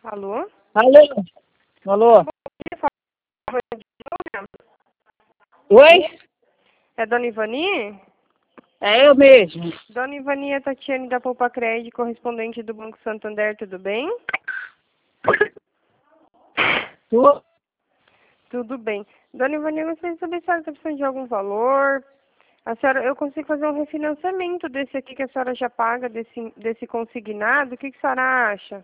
Alô? Alô? Alô? Oi? É Dona Ivani? É eu mesmo. Dona Ivani, é Tatiane da Poupa Crédito, correspondente do Banco Santander, tudo bem? Tu? Tudo bem. Dona Ivani, eu gostaria de saber se a senhora está precisando de algum valor. Eu consigo fazer um refinanciamento desse aqui que a senhora já paga, desse consignado. O que a senhora acha?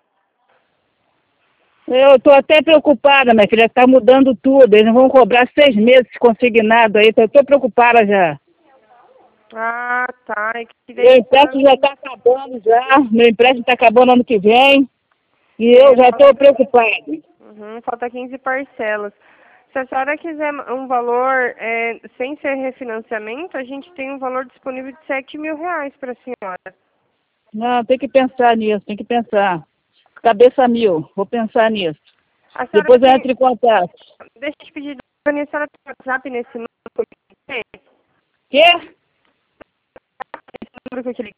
Eu tô até preocupada, minha filha, tá mudando tudo. Eles vão cobrar 6 meses consignado aí, eu tô preocupada já. Ah, tá. É que daí Meu a senhora empréstimo já tá acabando já, meu empréstimo tá acabando ano que vem. E eu já tô falta, preocupada. falta 15 parcelas. Se a senhora quiser um valor sem ser refinanciamento, a gente tem um valor disponível de R$ 7.000 para a senhora. Não, tem que pensar nisso, tem que pensar. Cabeça mil, vou pensar nisso. A senhora Depois eu tem. entro em contato. Deixa eu te pedir, Dani, a senhora tem WhatsApp nesse número que eu te liguei? Quê? Esse número que eu te liguei?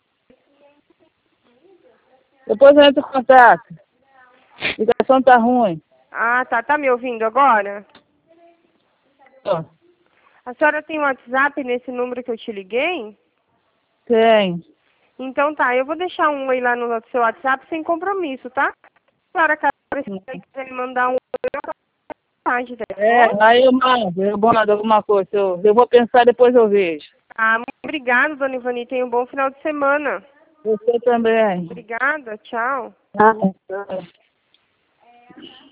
Depois eu entro em contato. A ligação tá ruim. Ah, tá. Tá me ouvindo agora? Ó, A senhora tem WhatsApp nesse número que eu te liguei? tem. Então tá, eu vou deixar um oi lá no seu WhatsApp sem compromisso, tá? A senhora, caso quiser me mandar um oi, eu faço mensagem dela, tá bom? Aí eu mando alguma coisa. Eu vou pensar, depois eu vejo. Ah, muito obrigada, Dona Ivani. Tenha um bom final de semana. Você também. Obrigada, tchau. Tá.